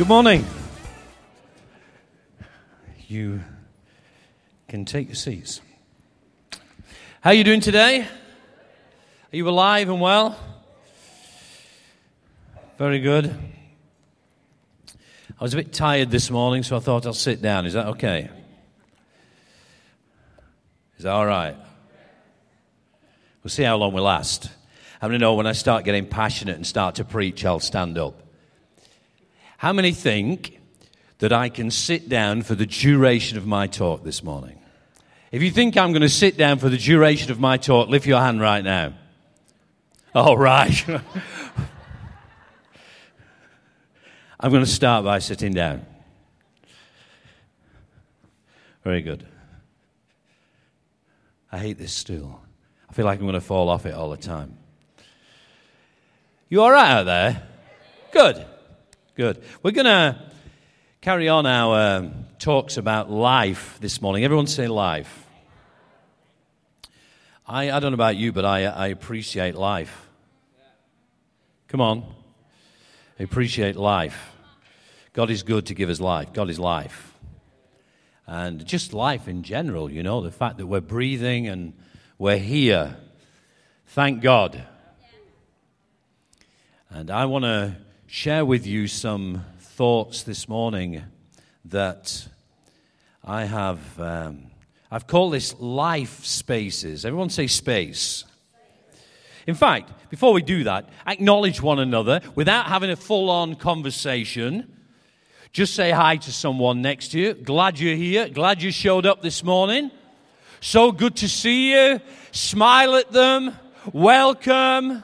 Good morning. You can take your seats. How are you doing today? Are you alive and well? Very good. I was a bit tired this morning, so I thought I'll sit down. Is that okay? Is that all right? We'll see how long we last. How many know when I start getting passionate and start to preach, I'll stand up? How many think that I can sit down for the duration of my talk this morning? If you think I'm going to sit down for the duration of my talk, lift your hand right now. All right. I'm going to start by sitting down. Very good. I hate this stool. I feel like I'm going to fall off it all the time. You all right out there? Good. Good. We're going to carry on our talks about life this morning. Everyone say life. I don't know about you, but I appreciate life. Come on. I appreciate life. God is good to give us life. God is life. And just life in general, you know, the fact that we're breathing and we're here. Thank God. And I want to share with you some thoughts this morning that I have. I've called this life spaces. Everyone say space. In fact, before we do that, acknowledge one another without having a full-on conversation. Just say hi to someone next to you. Glad you're here. Glad you showed up this morning. So good to see you. Smile at them. Welcome.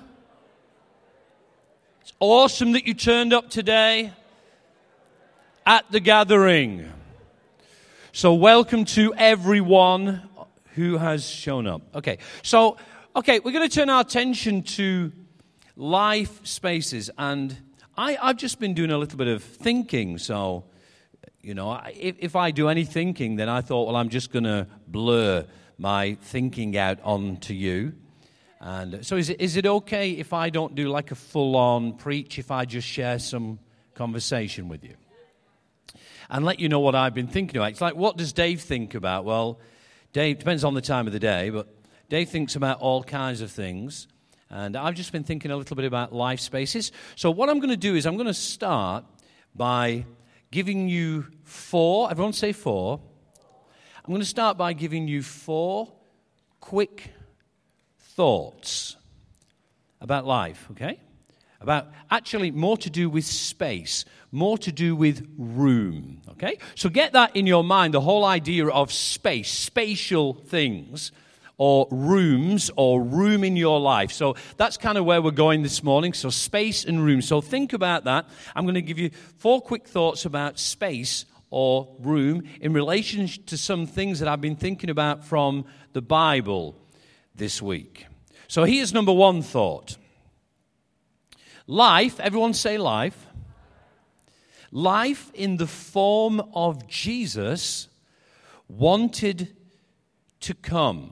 It's awesome that you turned up today at the gathering. So welcome to everyone who has shown up. Okay, we're going to turn our attention to life spaces. And I've just been doing a little bit of thinking. So, you know, if I do any thinking, then I thought, well, I'm just going to blur my thinking out onto you. And so is it okay if I don't do like a full-on preach, if I just share some conversation with you? And let you know what I've been thinking about. It's like, what does Dave think about? Well, Dave, depends on the time of the day, but Dave thinks about all kinds of things. And I've just been thinking a little bit about life spaces. So what I'm going to do is I'm going to start by giving you four. Everyone say four. I'm going to start by giving you four quick thoughts about life, okay? About actually more to do with space, more to do with room, okay? So get that in your mind, the whole idea of space, spatial things, or rooms, or room in your life. So that's kind of where we're going this morning, so space and room. So think about that. I'm going to give you four quick thoughts about space or room in relation to some things that I've been thinking about from the Bible this week. So here's number one thought. Life, everyone say life. Life in the form of Jesus wanted to come.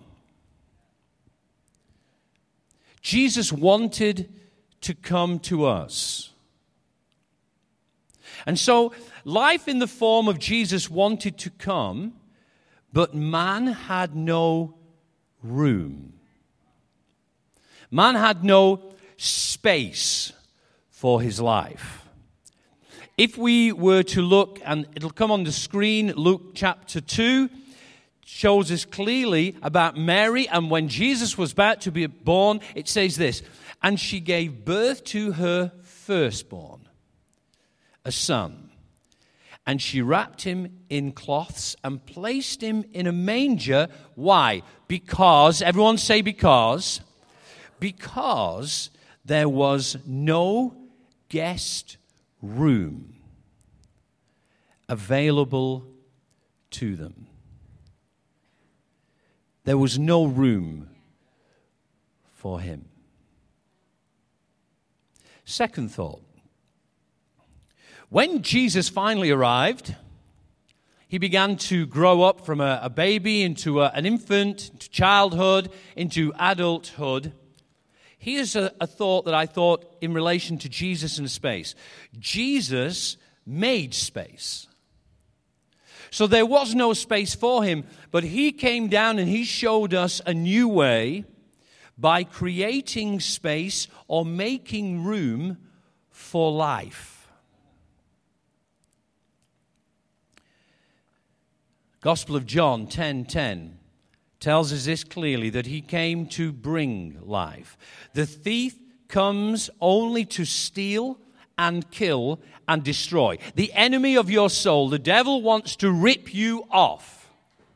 Jesus wanted to come to us. And so life in the form of Jesus wanted to come, but man had no room. Man had no space for his life. If we were to look, and it'll come on the screen, Luke chapter 2 shows us clearly about Mary, and when Jesus was about to be born, it says this, and she gave birth to her firstborn, a son, and she wrapped him in cloths and placed him in a manger. Why? Because, everyone say because there was no guest room available to them. There was no room for him. Second thought. When Jesus finally arrived, he began to grow up from a baby into an infant, into childhood, into adulthood. Here's a thought that I thought in relation to Jesus and space. Jesus made space. So there was no space for him, but he came down and he showed us a new way by creating space or making room for life. Gospel of John 10:10 tells us this clearly, that he came to bring life. The thief comes only to steal and kill and destroy. The enemy of your soul, the devil, wants to rip you off.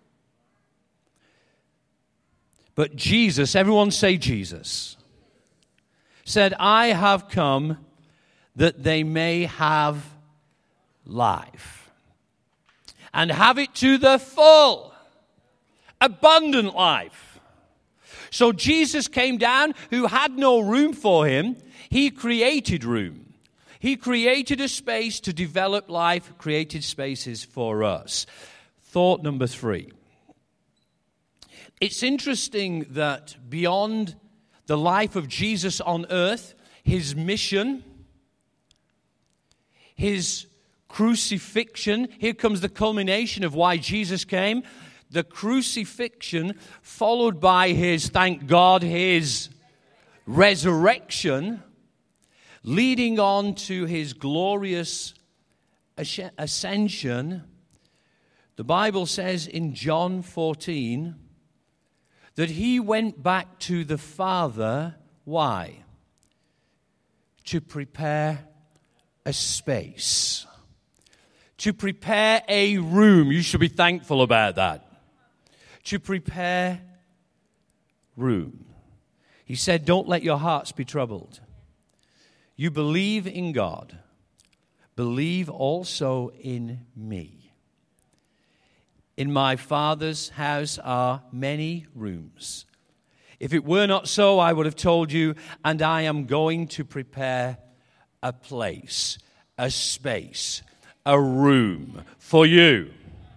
But Jesus, everyone say Jesus, said, I have come that they may have life and have it to the full, abundant life. So Jesus came down, who had no room for him. He created room. He created a space to develop life, created spaces for us. Thought number 3. It's interesting that beyond the life of Jesus on earth, his mission, his crucifixion, here comes the culmination of why Jesus came, the crucifixion followed by his, thank God, his resurrection, leading on to his glorious ascension. The Bible says in John 14 that he went back to the Father. Why? To prepare a space. To prepare a room. You should be thankful about that. To prepare room. He said, don't let your hearts be troubled. You believe in God. Believe also in me. In my Father's house are many rooms. If it were not so, I would have told you, and I am going to prepare a place, a space, a room for you.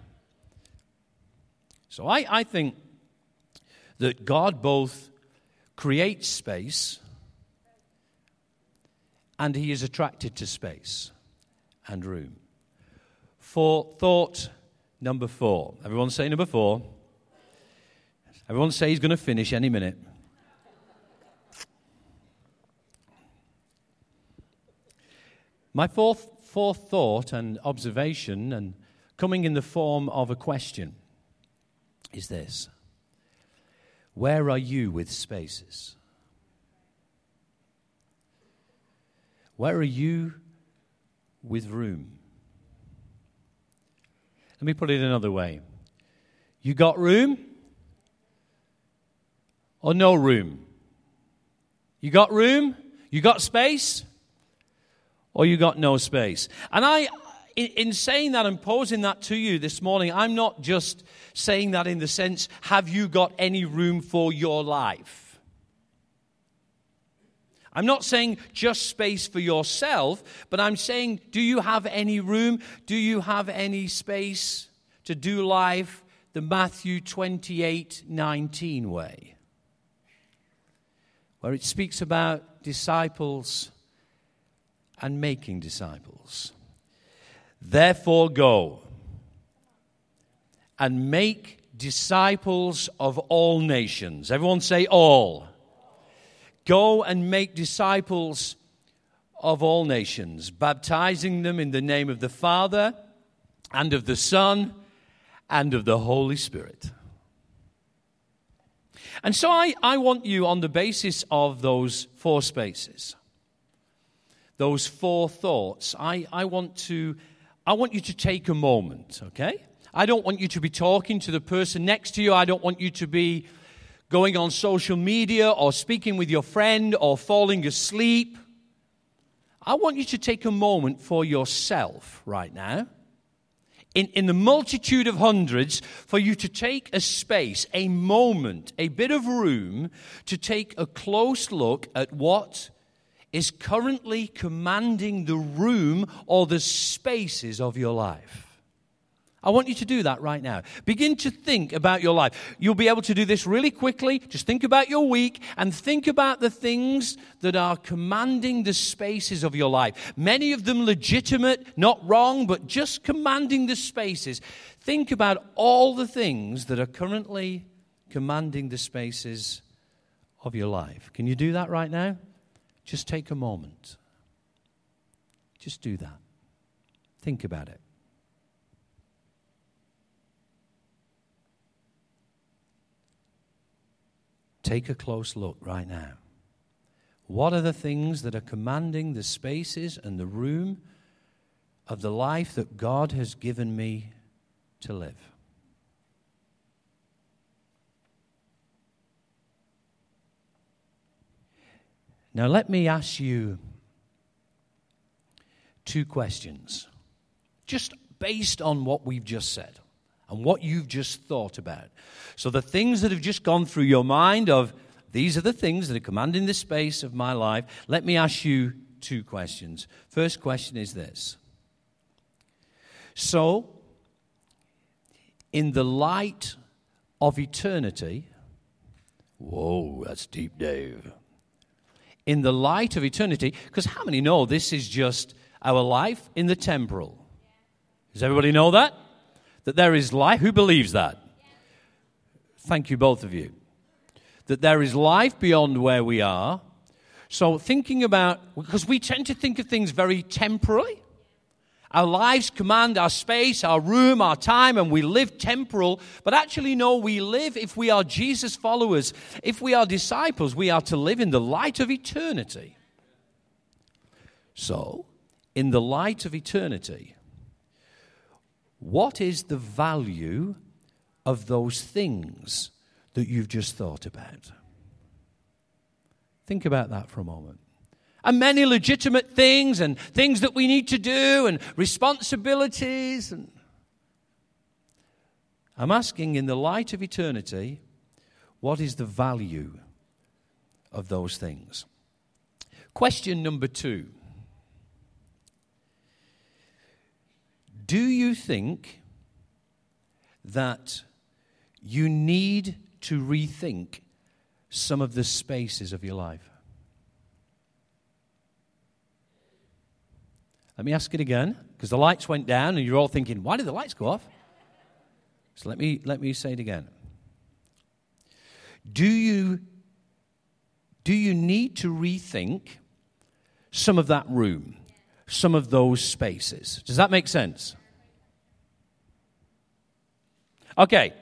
So I think that God both creates space and he is attracted to space and room. For thought number 4. Everyone say number 4. Everyone say he's going to finish any minute. My fourth thought and observation, and coming in the form of a question, is this. Where are you with spaces? Where are you with room? Let me put it another way. You got room or no room? You got room? You got space? Or you got no space? And in saying that and posing that to you this morning, I'm not just saying that in the sense, have you got any room for your life? I'm not saying just space for yourself, but I'm saying, do you have any room? Do you have any space to do life the Matthew 28:19 way? Where it speaks about disciples and making disciples. Therefore go and make disciples of all nations. Everyone say all. Go and make disciples of all nations, baptizing them in the name of the Father and of the Son and of the Holy Spirit. And so I want you, on the basis of those 4 spaces, those 4 thoughts, I want you to take a moment, okay? I don't want you to be talking to the person next to you. I don't want you to be going on social media or speaking with your friend or falling asleep. I want you to take a moment for yourself right now. In the multitude of hundreds, for you to take a space, a moment, a bit of room to take a close look at what is currently commanding the room or the spaces of your life. I want you to do that right now. Begin to think about your life. You'll be able to do this really quickly. Just think about your week and think about the things that are commanding the spaces of your life. Many of them legitimate, not wrong, but just commanding the spaces. Think about all the things that are currently commanding the spaces of your life. Can you do that right now? Just take a moment. Just do that. Think about it. Take a close look right now. What are the things that are commanding the spaces and the room of the life that God has given me to live? Now let me ask you 2 questions, just based on what we've just said and what you've just thought about. So the things that have just gone through your mind of, these are the things that are commanding the space of my life. Let me ask you 2 questions. First question is this. So, in the light of eternity, whoa, that's deep, Dave. In the light of eternity, because how many know this is just our life in the temporal? Does everybody know that? That there is life? Who believes that? Thank you, both of you. That there is life beyond where we are. So thinking about, because we tend to think of things very temporally. Our lives command our space, our room, our time, and we live temporal. But actually, no, we live, if we are Jesus followers, if we are disciples, we are to live in the light of eternity. So, in the light of eternity, what is the value of those things that you've just thought about? Think about that for a moment. And many legitimate things and things that we need to do and responsibilities. And I'm asking, in the light of eternity, what is the value of those things? Question number 2. Do you think that you need to rethink some of the spaces of your life? Let me ask it again, because the lights went down and you're all thinking, why did the lights go off? So let me say it again. Do you need to rethink some of that room, some of those spaces? Does that make sense? Okay.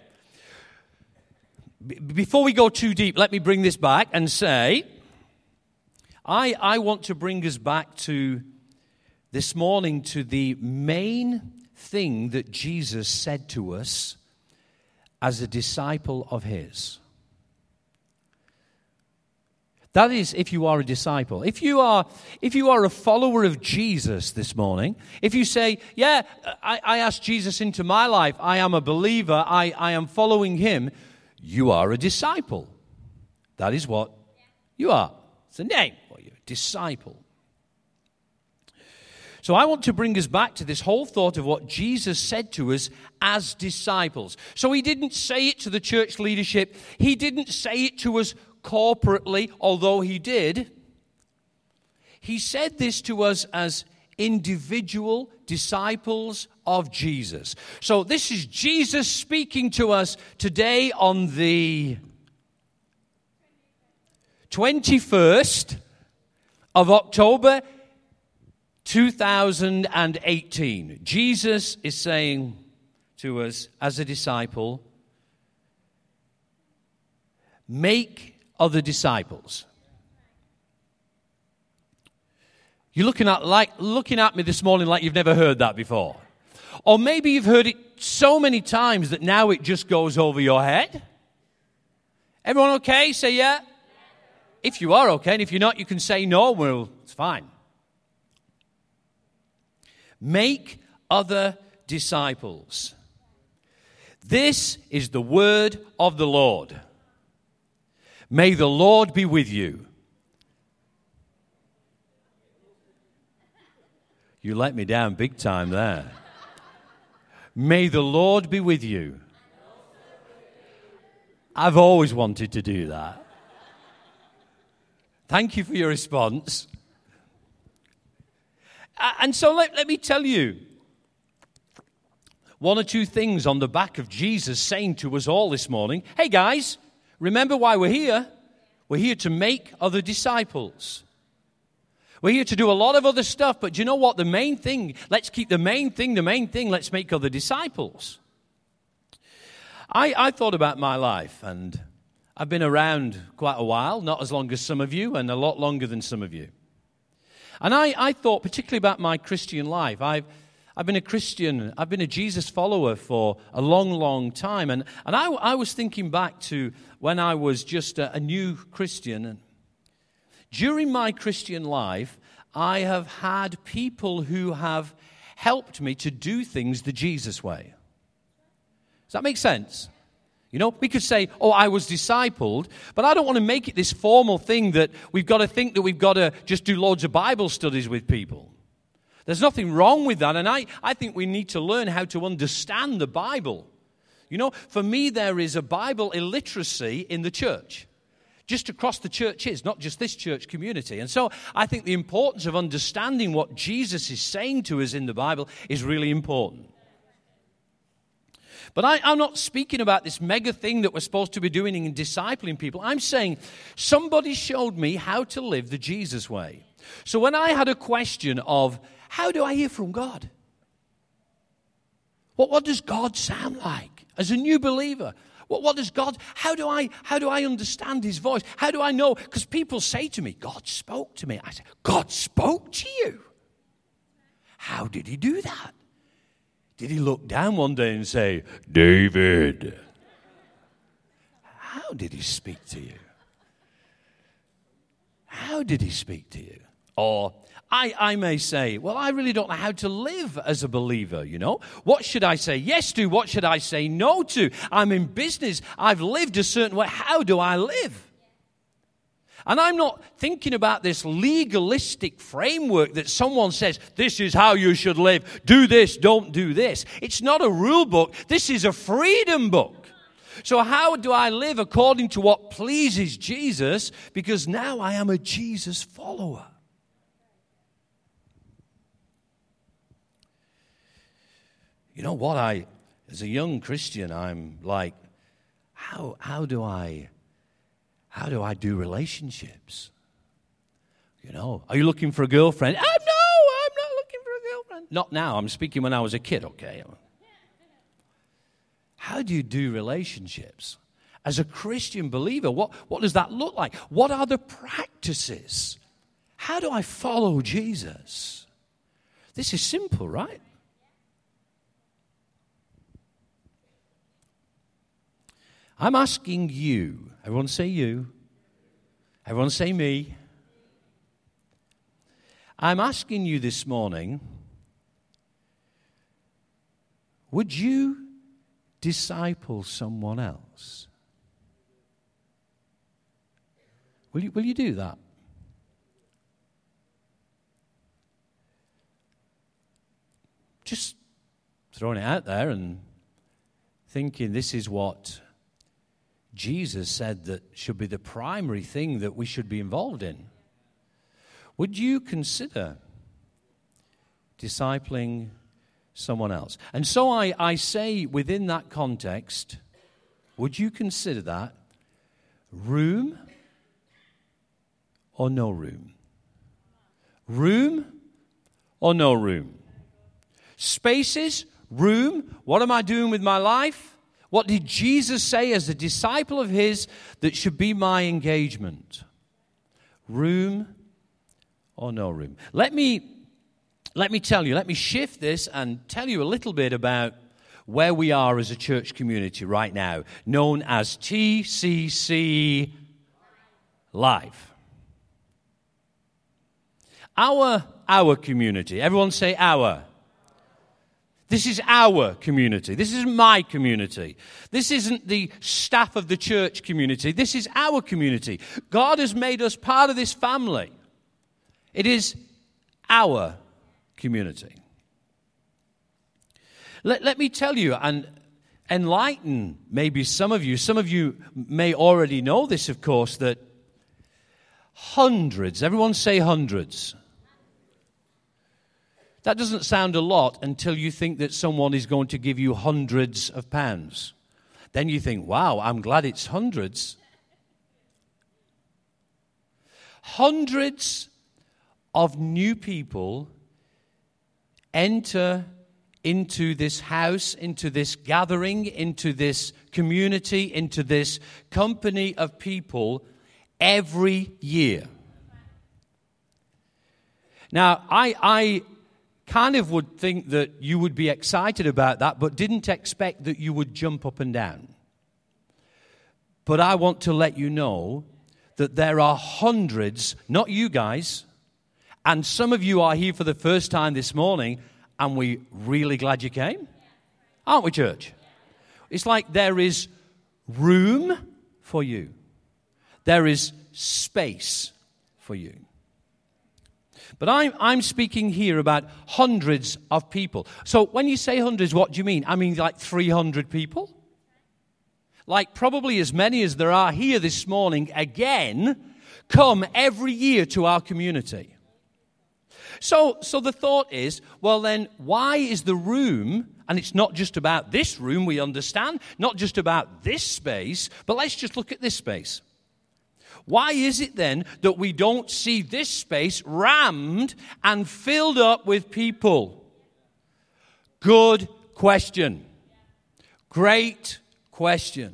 Before we go too deep, let me bring this back and say, I want to bring us back to this morning to the main thing that Jesus said to us as a disciple of his. That is, if you are a disciple. If you are a follower of Jesus this morning, if you say, yeah, I asked Jesus into my life, I am a believer, I am following him, you are a disciple. That is what you are. It's a name for you, disciple. So I want to bring us back to this whole thought of what Jesus said to us as disciples. So he didn't say it to the church leadership. He didn't say it to us corporately, although he did. He said this to us as individual disciples of Jesus. So this is Jesus speaking to us today on the 21st of October 2018. Jesus is saying to us as a disciple, make other disciples. You're looking at me this morning like you've never heard that before. Or maybe you've heard it so many times that now it just goes over your head. Everyone okay? Say yeah. If you are okay, and if you're not, you can say no. Well, it's fine. Make other disciples. This is the word of the Lord. May the Lord be with you. You let me down big time there. May the Lord be with you. I've always wanted to do that. Thank you for your response. And so let me tell you one or two things on the back of Jesus saying to us all this morning. Hey guys, remember why we're here? We're here to make other disciples. We're here to do a lot of other stuff, but do you know what? The main thing, let's keep the main thing, let's make other disciples. I thought about my life, and I've been around quite a while, not as long as some of you, and a lot longer than some of you. And I thought particularly about my Christian life. I've been a Christian, I've been a Jesus follower for a long, long time. And I was thinking back to when I was just a new Christian. And during my Christian life, I have had people who have helped me to do things the Jesus way. Does that make sense? You know, we could say, oh, I was discipled, but I don't want to make it this formal thing that we've got to think that we've got to just do loads of Bible studies with people. There's nothing wrong with that, and I think we need to learn how to understand the Bible. You know, for me, there is a Bible illiteracy in the church, just across the churches, not just this church community. And so I think the importance of understanding what Jesus is saying to us in the Bible is really important. But I'm not speaking about this mega thing that we're supposed to be doing in discipling people. I'm saying somebody showed me how to live the Jesus way. So when I had a question of, how do I hear from God? What does God sound like as a new believer? What does God, how do I understand his voice? How do I know? Because people say to me, God spoke to me. I say, God spoke to you? How did he do that? Did he look down one day and say, David? How did he speak to you? How did he speak to you? Or I may say, well, I really don't know how to live as a believer, you know. What should I say yes to? What should I say no to? I'm in business. I've lived a certain way. How do I live? And I'm not thinking about this legalistic framework that someone says, this is how you should live. Do this, don't do this. It's not a rule book. This is a freedom book. So how do I live according to what pleases Jesus? Because now I am a Jesus follower. You know what? As a young Christian, I'm like, how do I do relationships? You know, are you looking for a girlfriend? Oh, no, I'm not looking for a girlfriend. Not now. I'm speaking when I was a kid, okay? How do you do relationships? As a Christian believer, what does that look like? What are the practices? How do I follow Jesus? This is simple, right? I'm asking you, everyone say you, everyone say me. I'm asking you this morning, would you disciple someone else? Will you do that? Just throwing it out there and thinking this is what Jesus said that should be the primary thing that we should be involved in. Would you consider discipling someone else? And so I say within that context, would you consider that room or no room? Room or no room? Spaces, room, what am I doing with my life? What did Jesus say as a disciple of his that should be my engagement? Room or no room? Let me tell you, let me shift this and tell you a little bit about where we are as a church community right now, known as TCC Live. Our community. Everyone say our. This is our community. This isn't my community. This isn't the staff of the church community. This is our community. God has made us part of this family. It is our community. Let me tell you and enlighten maybe some of you. Some of you may already know this, of course, that hundreds, everyone say hundreds. That doesn't sound a lot until you think that someone is going to give you hundreds of pounds. Then you think, wow, I'm glad it's hundreds. Hundreds of new people enter into this house, into this gathering, into this community, into this company of people every year. Now, I kind of would think that you would be excited about that, but didn't expect that you would jump up and down. But I want to let you know that there are hundreds, not you guys, and some of you are here for the first time this morning, and we're really glad you came. Aren't we, church? It's like there is room for you. There is space for you. But I'm speaking here about hundreds of people. So when you say hundreds, what do you mean? I mean like 300 people? Like probably as many as there are here this morning, again, come every year to our community. So the thought is, well then, why is the room, and it's not just about this room, we understand, not just about this space, but let's just look at this space. Why is it then that we don't see this space rammed and filled up with people? Good question. Great question.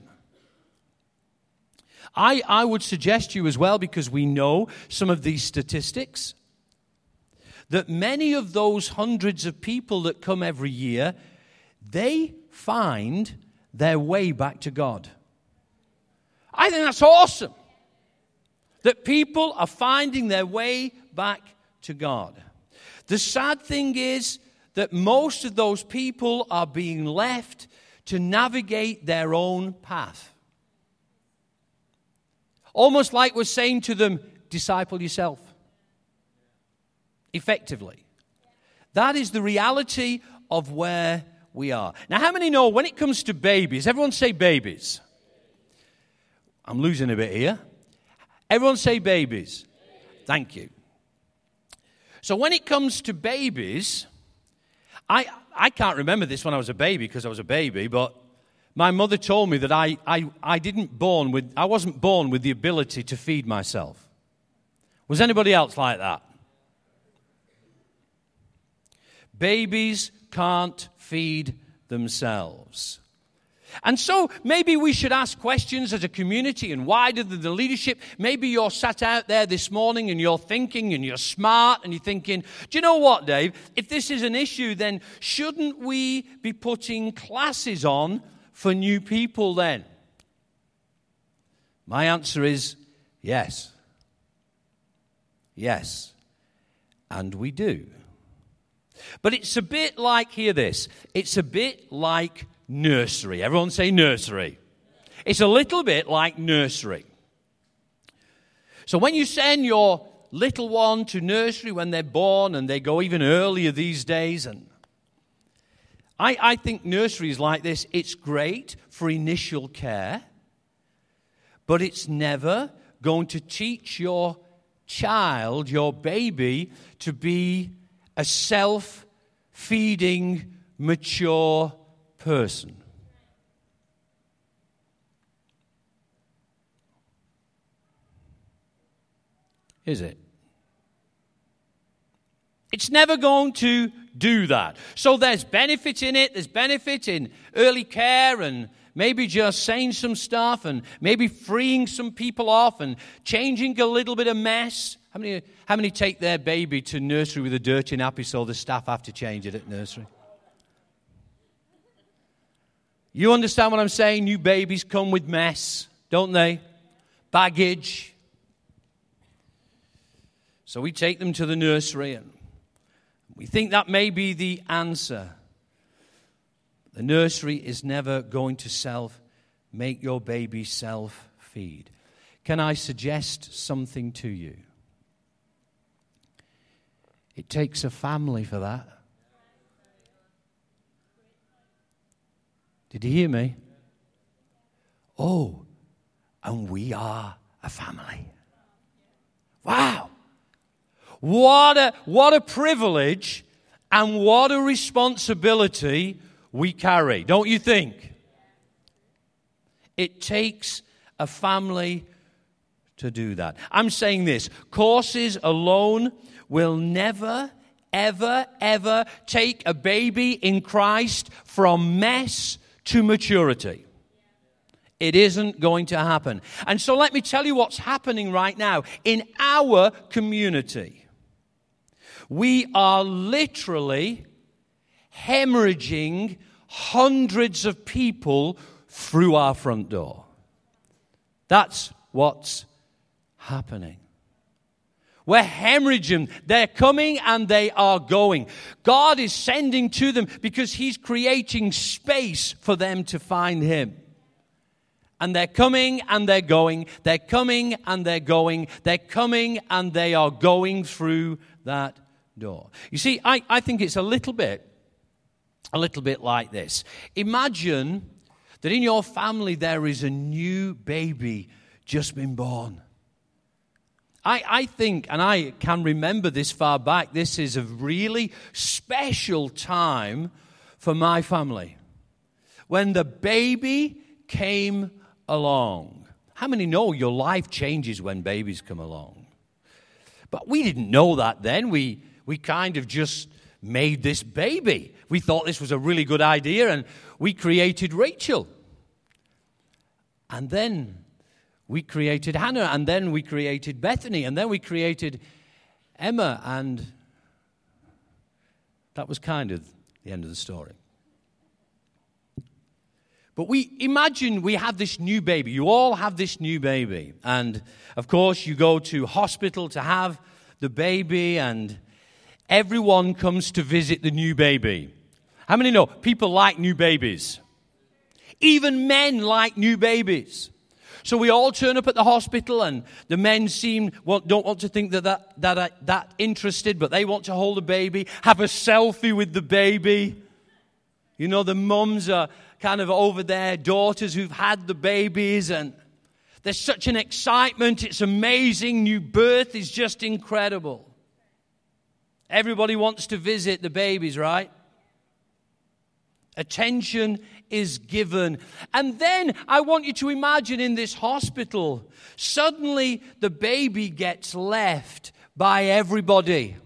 I would suggest to you as well, because we know some of these statistics, that many of those hundreds of people that come every year, they find their way back to God. I think that's awesome. That people are finding their way back to God. The sad thing is that most of those people are being left to navigate their own path. Almost like we're saying to them, disciple yourself. Effectively. That is the reality of where we are. Now, how many know when it comes to babies, everyone say babies. I'm losing a bit here. Everyone say babies. Thank you. So when it comes to babies, I can't remember this when I was a baby because I was a baby, but my mother told me that I wasn't born with the ability to feed myself. Was anybody else like that? Babies can't feed themselves. And so maybe we should ask questions as a community and wider than the leadership. Maybe you're sat out there this morning and you're thinking and you're smart and you're thinking, do you know what, Dave? If this is an issue, then shouldn't we be putting classes on for new people then? My answer is yes. Yes. And we do. But it's a bit like, hear this, it's a bit like nursery. Everyone say nursery. It's a little bit like nursery. So when you send your little one to nursery when they're born, and they go even earlier these days, and I think nursery is like this. It's great for initial care, but it's never going to teach your child, your baby, to be a self-feeding, mature person. Is it? It's never going to do that. So there's benefit in it. There's benefit in early care and maybe just saying some stuff and maybe freeing some people off and changing a little bit of mess. How many take their baby to nursery with a dirty nappy so the staff have to change it at nursery? You understand what I'm saying? New babies come with mess, don't they? Baggage. So we take them to the nursery and we think that may be the answer. The nursery is never going to make your baby self-feed. Can I suggest something to you? It takes a family for that. Did you hear me? Oh, and we are a family. Wow. What a privilege and what a responsibility we carry, don't you think? It takes a family to do that. I'm saying this, courses alone will never, ever, ever take a baby in Christ from mess to maturity. It isn't going to happen. And so let me tell you what's happening right now in our community. We are literally hemorrhaging hundreds of people through our front door. That's what's happening. We're hemorrhaging. They're coming and they are going. God is sending to them because He's creating space for them to find Him. And they're coming and they're going. They're coming and they're going. They're coming and they are going through that door. You see, I think it's a little bit like this. Imagine that in your family there is a new baby just been born. I think, and I can remember this far back, this is a really special time for my family. When the baby came along. How many know your life changes when babies come along? But we didn't know that then. We kind of just made this baby. We thought this was a really good idea, and we created Rachel. And then we created Hannah, and then we created Bethany, and then we created Emma, and that was kind of the end of the story. But we imagine we have this new baby. You all have this new baby. And, of course, you go to hospital to have the baby, and everyone comes to visit the new baby. How many know people like new babies? Even men like new babies. So we all turn up at the hospital, and the men don't want to think that interested, but they want to hold a baby, have a selfie with the baby. You know, the mums are kind of over their daughters who've had the babies, and there's such an excitement. It's amazing. New birth is just incredible. Everybody wants to visit the babies, right? Attention is given. And then I want you to imagine in this hospital, suddenly the baby gets left by everybody.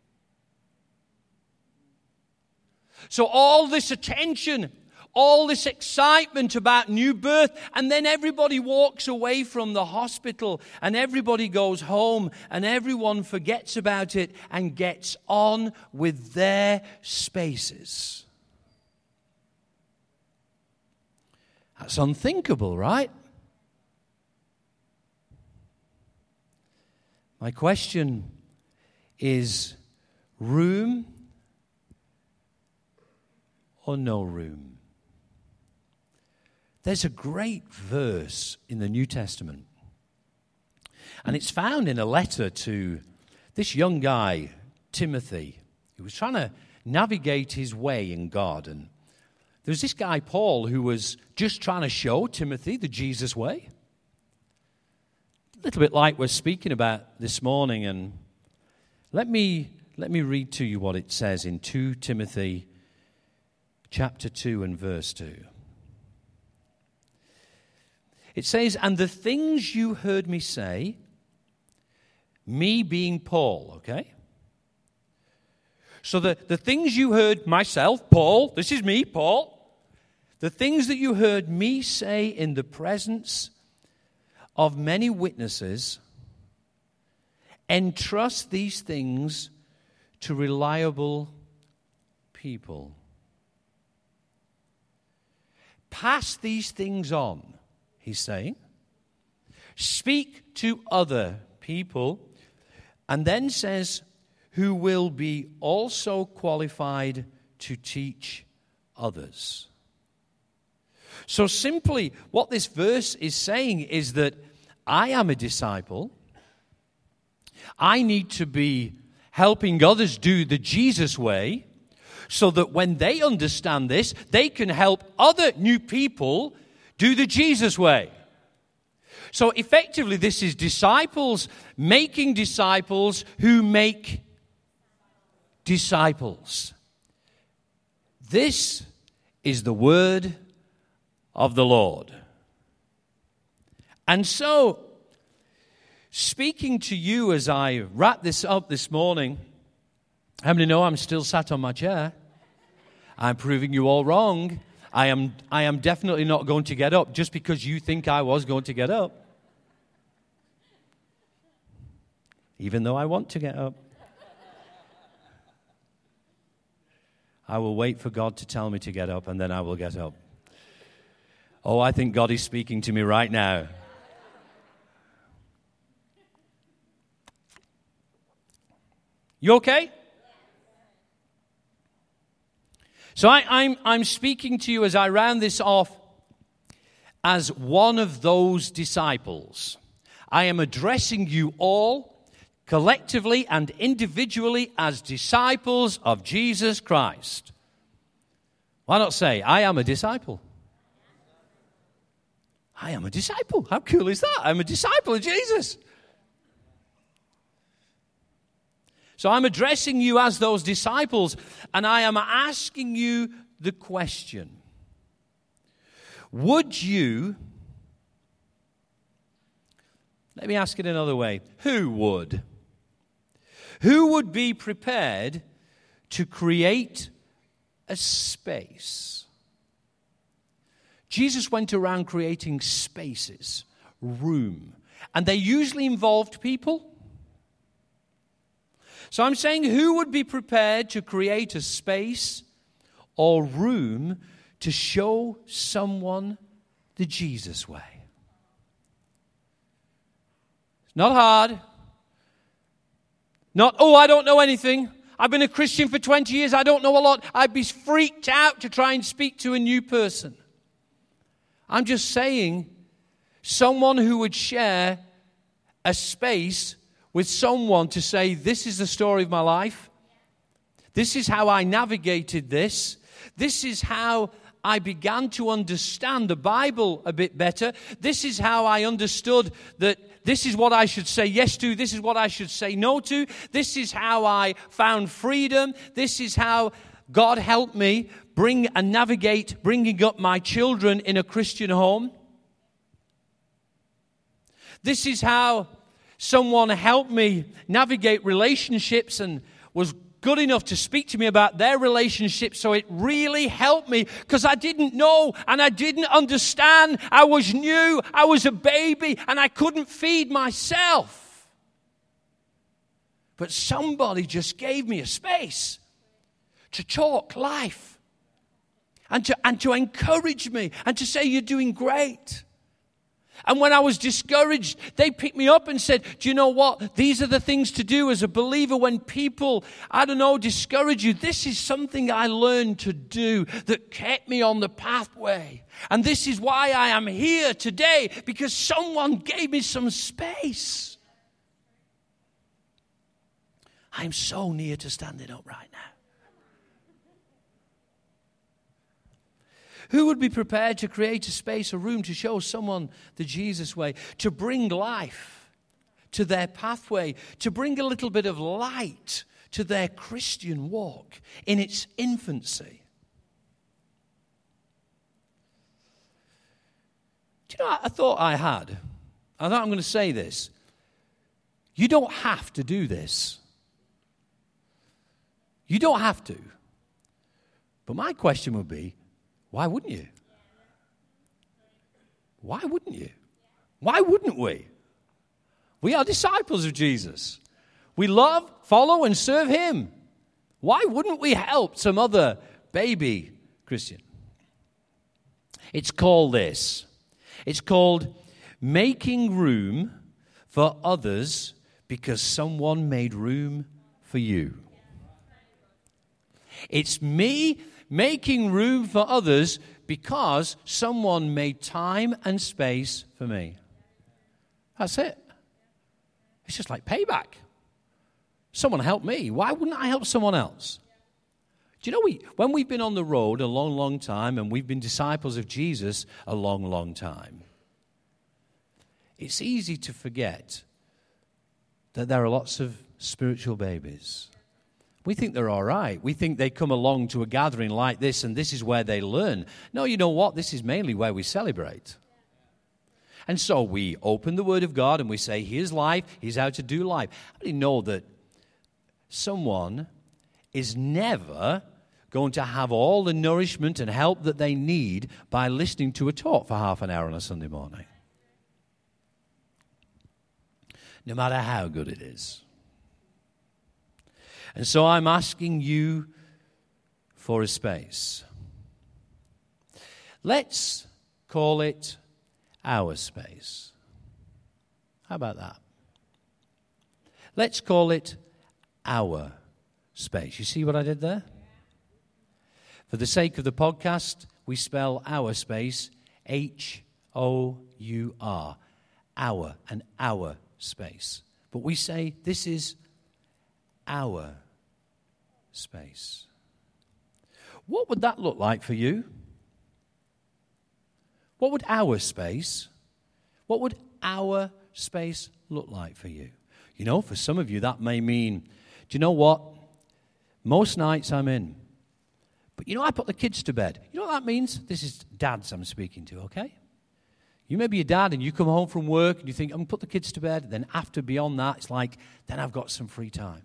So all this attention, all this excitement about new birth, and then everybody walks away from the hospital, and everybody goes home, and everyone forgets about it and gets on with their spaces. That's unthinkable, right? My question is, room or no room? There's a great verse in the New Testament, and it's found in a letter to this young guy, Timothy, who was trying to navigate his way in God. And there's this guy, Paul, who was just trying to show Timothy the Jesus way. A little bit like we're speaking about this morning. And let me read to you what it says in 2 Timothy chapter 2 and verse 2. It says, "And the things you heard me say," me being Paul, okay? So the things you heard myself, Paul, this is me, Paul, the things that you heard me say in the presence of many witnesses, entrust these things to reliable people. Pass these things on, he's saying. Speak to other people, and then says, who will be also qualified to teach others. So simply, what this verse is saying is that I am a disciple. I need to be helping others do the Jesus way. so that when they understand this, they can help other new people do the Jesus way. So effectively, this is disciples making disciples who make disciples. This is the word of the Lord. And so, speaking to you as I wrap this up this morning, how many know I'm still sat on my chair? I'm proving you all wrong. I am definitely not going to get up just because you think I was going to get up. Even though I want to get up. I will wait for God to tell me to get up, and then I will get up. Oh, I think God is speaking to me right now. You okay? So I'm speaking to you as I round this off as one of those disciples. I am addressing you all collectively and individually as disciples of Jesus Christ. Why not say, I am a disciple? I am a disciple. How cool is that? I'm a disciple of Jesus. So I'm addressing you as those disciples, and I am asking you the question. Would you, let me ask it another way, who would be prepared to create a space? Jesus went around creating spaces, room, and they usually involved people. So I'm saying, who would be prepared to create a space or room to show someone the Jesus way? It's not hard. Not, oh, I don't know anything. I've been a Christian for 20 years. I don't know a lot. I'd be freaked out to try and speak to a new person. I'm just saying, someone who would share a space with someone to say, this is the story of my life. This is how I navigated this. This is how I began to understand the Bible a bit better. This is how I understood that this is what I should say yes to. This is what I should say no to. This is how I found freedom. This is how God helped me bring and navigate bringing up my children in a Christian home. This is how someone helped me navigate relationships and was good enough to speak to me about their relationship, so it really helped me because I didn't know and I didn't understand. I was new, I was a baby, and I couldn't feed myself. But somebody just gave me a space to talk life and to encourage me and to say, you're doing great. And when I was discouraged, they picked me up and said, do you know what? These are the things to do as a believer when people, discourage you. This is something I learned to do that kept me on the pathway. And this is why I am here today, because someone gave me some space. I'm so near to standing up right now. Who would be prepared to create a space, a room to show someone the Jesus way, to bring life to their pathway, to bring a little bit of light to their Christian walk in its infancy? Do you know what I thought I had? I thought I'm going to say this. You don't have to do this. You don't have to. But my question would be, why wouldn't you? Why wouldn't you? Why wouldn't we? We are disciples of Jesus. We love, follow, and serve Him. Why wouldn't we help some other baby Christian? It's called this. It's called making room for others because someone made room for you. It's me making room for others because someone made time and space for me. That's it. It's just like payback. Someone helped me. Why wouldn't I help someone else? Do you know, when we've been on the road a long, long time and we've been disciples of Jesus a long, long time, it's easy to forget that there are lots of spiritual babies. We think they're all right. We think they come along to a gathering like this and this is where they learn. No, you know what? This is mainly where we celebrate. And so we open the Word of God and we say, here's life, here's how to do life. How do you know that someone is never going to have all the nourishment and help that they need by listening to a talk for half an hour on a Sunday morning? No matter how good it is. And so I'm asking you for a space. Let's call it our space. How about that? Let's call it our space. You see what I did there? For the sake of the podcast, we spell our space H-O-U-R. Our, an hour space. But we say this is our space. What would that look like for you? What would our space look like for you? You know, for some of you that may mean, do you know what? Most nights I'm in. But you know, I put the kids to bed. You know what that means? This is dads I'm speaking to, okay? You may be a dad and you come home from work and you think, I'm going to put the kids to bed. Then after, beyond that, it's like, then I've got some free time.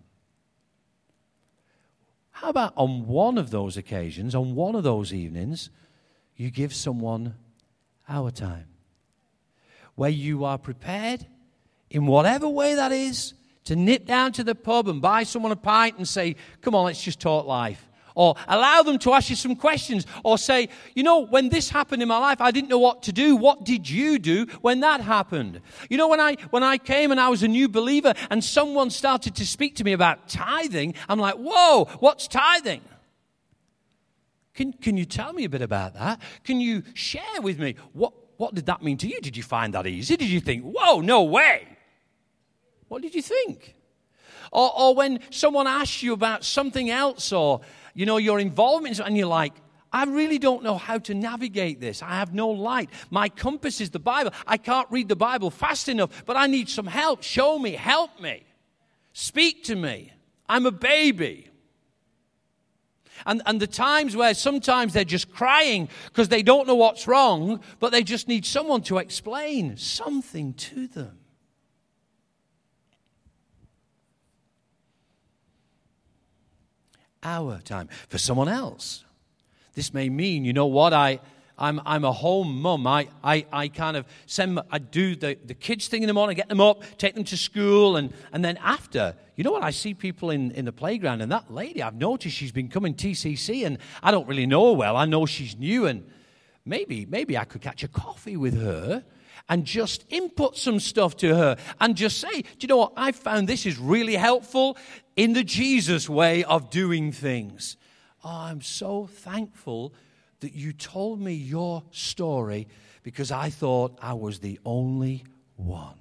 How about on one of those occasions, on one of those evenings, you give someone our time? Where you are prepared, in whatever way that is, to nip down to the pub and buy someone a pint and say, come on, let's just talk life. Or allow them to ask you some questions. Or say, you know, when this happened in my life, I didn't know what to do. What did you do when that happened? You know, when I came and I was a new believer and someone started to speak to me about tithing, I'm like, whoa, what's tithing? Can you tell me a bit about that? Can you share with me what did that mean to you? Did you find that easy? Did you think, whoa, no way? What did you think? Or when someone asks you about something else, or you know, your involvement, and you're like, I really don't know how to navigate this. I have no light. My compass is the Bible. I can't read the Bible fast enough, but I need some help. Show me, help me. Speak to me. I'm a baby. And the times where sometimes they're just crying because they don't know what's wrong, but they just need someone to explain something to them. Our time. For someone else, this may mean, you know what, I'm a home mum. I kind of I do the kids thing in the morning, get them up, take them to school, and then after, you know what, I see people in the playground, and that lady, I've noticed she's been coming TCC, and I don't really know her well. I know she's new, and maybe I could catch a coffee with her and just input some stuff to her and just say, do you know what, I found this is really helpful in the Jesus way of doing things. Oh, I'm so thankful that you told me your story because I thought I was the only one.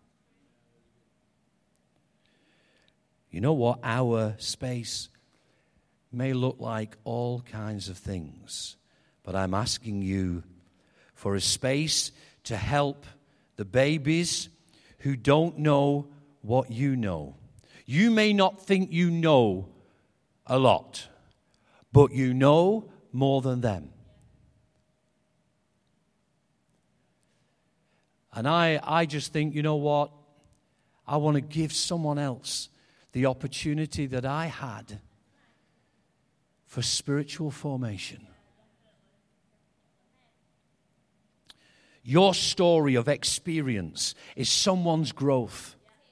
You know what? Our space may look like all kinds of things, but I'm asking you for a space to help the babies who don't know what you know. You may not think you know a lot, but you know more than them. And I just think, you know what? I want to give someone else the opportunity that I had for spiritual formation. Your story of experience is someone's growth.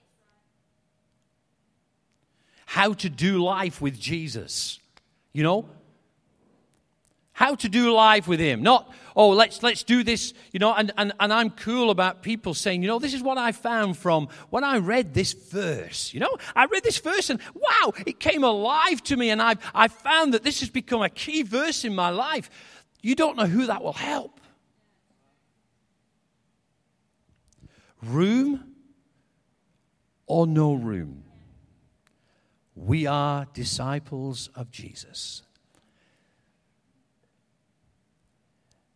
How to do life with Jesus. You know? How to do life with him. Not, oh, let's do this, you know, and I'm cool about people saying, you know, this is what I found from when I read this verse. You know, I read this verse and wow, it came alive to me, and I found that this has become a key verse in my life. You don't know who that will help. Room or no room, we are disciples of Jesus.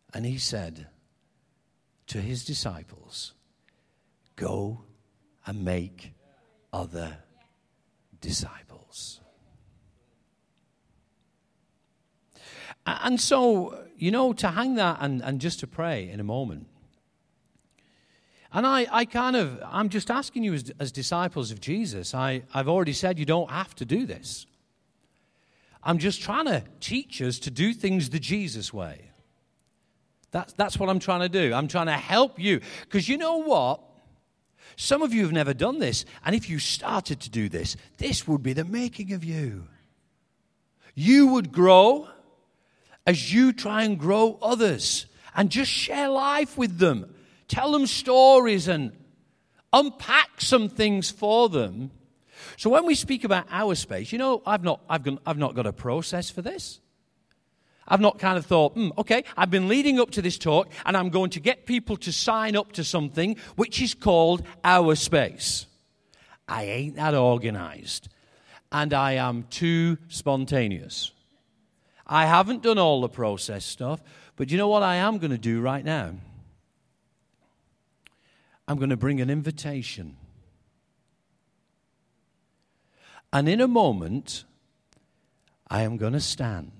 And he said to his disciples, go and make other disciples. And so, to hang that and just to pray in a moment. And I'm just asking you as disciples of Jesus, I've already said you don't have to do this. I'm just trying to teach us to do things the Jesus way. That's what I'm trying to do. I'm trying to help you. Because you know what? Some of you have never done this. And if you started to do this, this would be the making of you. You would grow as you try and grow others. And just share life with them. Tell them stories and unpack some things for them. So when we speak about our space, I've not got a process for this. I've not kind of thought, okay, I've been leading up to this talk and I'm going to get people to sign up to something which is called Our Space. I ain't that organized. And I am too spontaneous. I haven't done all the process stuff, but you know what I am going to do right now? I'm going to bring an invitation. And in a moment, I am going to stand.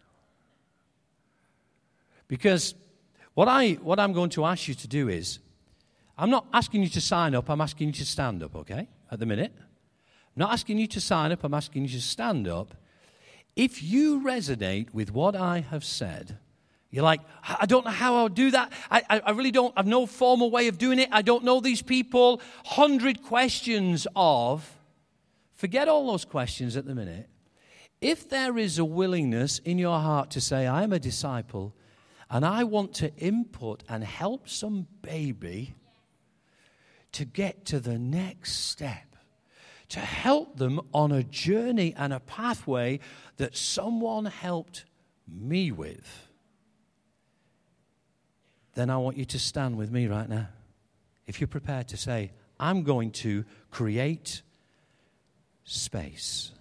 Because what I'm going to ask you to do is, I'm not asking you to sign up, I'm asking you to stand up, okay, at the minute. I'm not asking you to sign up, I'm asking you to stand up. If you resonate with what I have said, you're like, I don't know how I'll do that. I really don't. I have no formal way of doing it. I don't know these people. 100 questions of, forget all those questions at the minute. If there is a willingness in your heart to say, I am a disciple, and I want to input and help some baby to get to the next step, to help them on a journey and a pathway that someone helped me with, then I want you to stand with me right now. If you're prepared to say, I'm going to create space.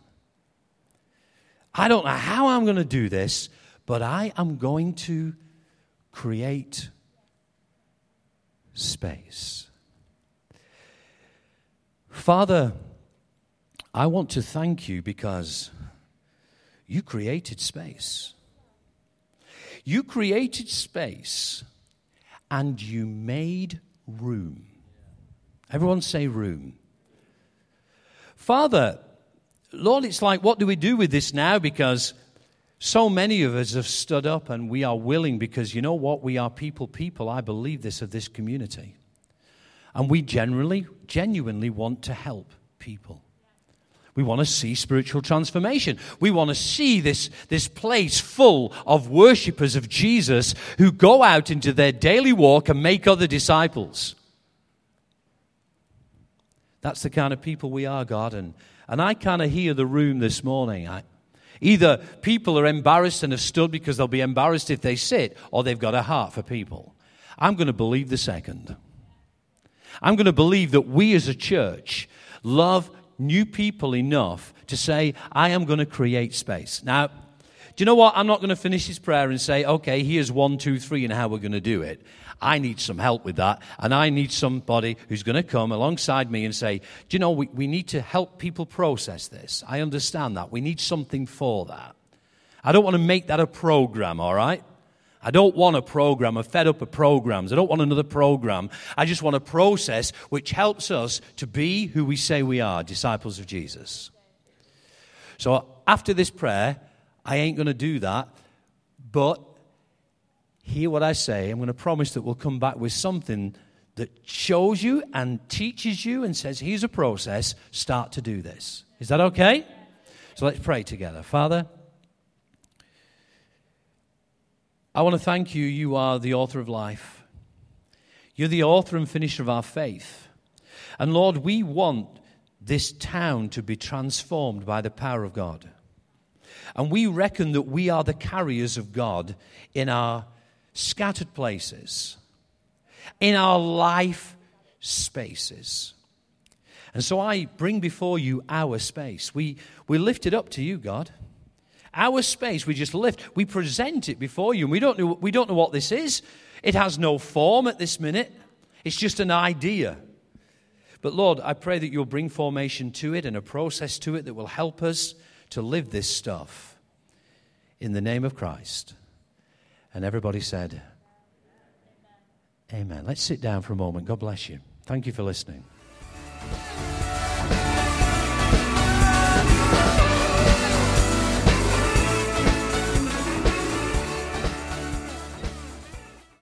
I don't know how I'm going to do this, but I am going to create space. Father, I want to thank you because you created space. You created space and you made room. Everyone say room. Father, Lord, it's like, what do we do with this now? Because so many of us have stood up and we are willing, because you know what? We are people. I believe this of this community. And we genuinely want to help people. We want to see spiritual transformation. We want to see this place full of worshipers of Jesus who go out into their daily walk and make other disciples. That's the kind of people we are, God. And I kind of hear the room this morning. Either people are embarrassed and have stood because they'll be embarrassed if they sit, or they've got a heart for people. I'm going to believe the second. I'm going to believe that we as a church love new people enough to say, I am going to create space. Now, do you know what? I'm not going to finish this prayer and say, okay, here's 1, 2, 3 and how we're going to do it. I need some help with that, and I need somebody who's going to come alongside me and say, do you know, we need to help people process this. I understand that. We need something for that. I don't want to make that a program, all right? I don't want a program. I'm fed up of programs. I don't want another program. I just want a process which helps us to be who we say we are, disciples of Jesus. So after this prayer, I ain't going to do that, but hear what I say. I'm going to promise that we'll come back with something that shows you and teaches you and says, here's a process, start to do this. Is that okay? So let's pray together. Father, I want to thank you. You are the author of life. You're the author and finisher of our faith. And Lord, we want this town to be transformed by the power of God. And we reckon that we are the carriers of God in our scattered places, in our life spaces. And so I bring before you our space. We lift it up to you, God. Our space, we just lift. We present it before you. And we don't know what this is. It has no form at this minute. It's just an idea. But Lord, I pray that you'll bring formation to it and a process to it that will help us to live this stuff in the name of Christ. And everybody said, Amen. Let's sit down for a moment. God bless you. Thank you for listening.